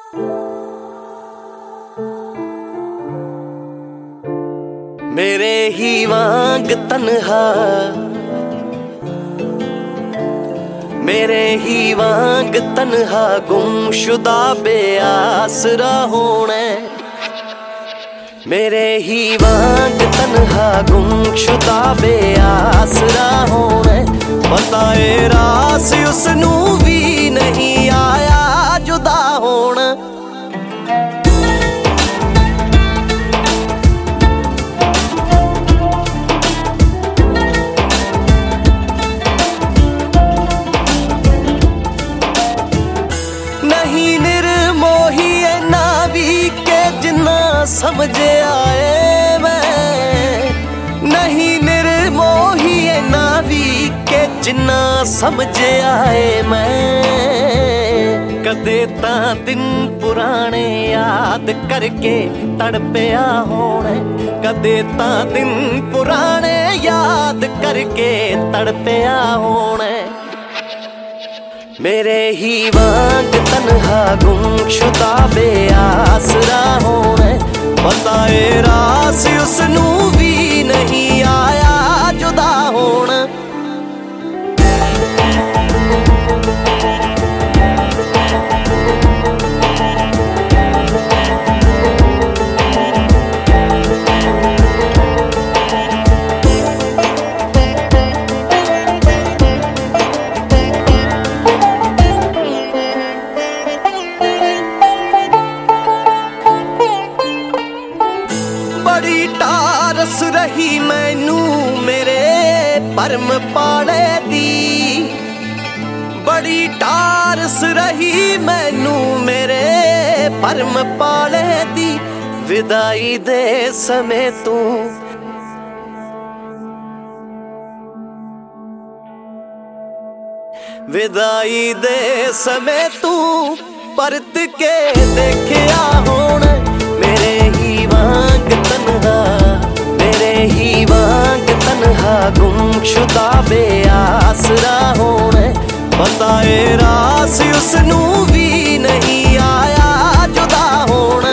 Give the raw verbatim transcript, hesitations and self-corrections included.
मेरे ही वांग तन्हा, मेरे ही वांग तन्हा गुमशुदा बेआसरा होना। मेरे ही वांग तन्हा गुमशुदा बेआसरा होना। बताए रास उसनू भी नहीं आया जुदा होना। नहीं निर्मोही ना भी के जिन्ना समझे आए मैं। नहीं निर्मोही ना भी के जिन्ना समझे आए मैं। कदे ता दिन पुराने याद करके तड़पिया होने। कदे ता दिन पुराने याद करके तड़पिया होने। मेरे ही वांग तन्हा गुमशुदा बेआसरा होना। बताए रास उसनू भी नहीं आया जुदा होना। बड़ी टारस रही मैनू मेरे परम पाले दी। बड़ी टारस रही मैनू मेरे परम पाले दी। विदाई दे समय तू विदाई दे समय तू परत के देखिया होना। मेरे ही वांग तन्हा, मेरे ही वांग तन्हा गुमशुदा बेआसरा होना। बताए रास उसनू भी नहीं आया जुदा होना।